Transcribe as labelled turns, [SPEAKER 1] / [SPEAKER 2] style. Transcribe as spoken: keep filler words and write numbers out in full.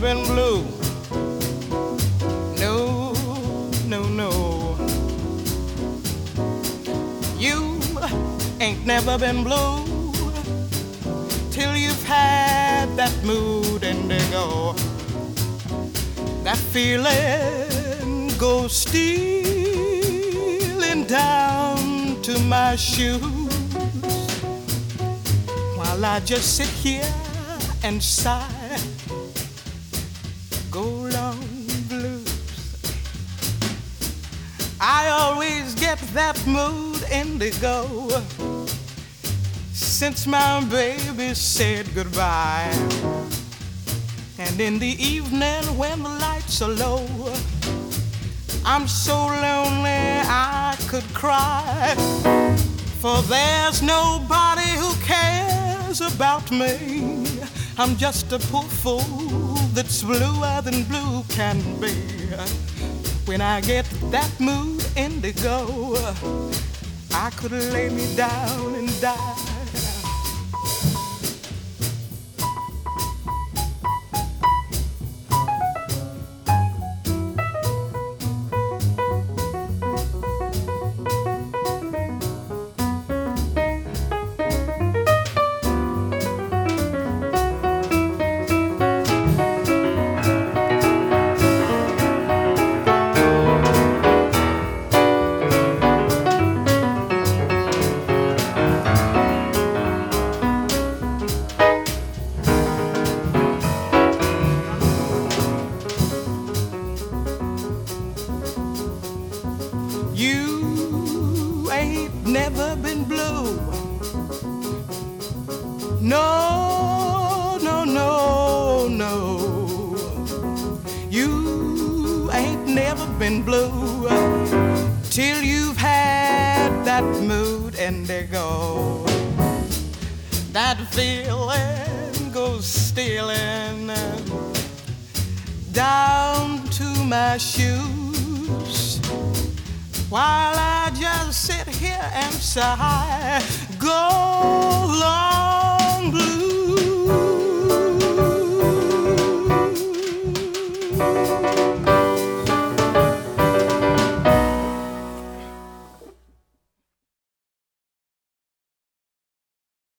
[SPEAKER 1] been blue. No, no, no. You ain't never been blue till you've had that mood indigo. That feeling goes stealing down to my shoes while I just sit here and sigh. Go long blues. I always get that mood indigo since my baby said goodbye. And in the evening when the lights are low, I'm so lonely I could cry, for there's nobody who cares about me. I'm just a poor fool that's bluer than blue can be. When I get that mood indigo, I could lay me down and die. You ain't never been blue. No, no, no, no. You ain't never been blue till you've had that mood indigo. That feeling goes stealing down to my shoes while I just sit here and sigh. Go long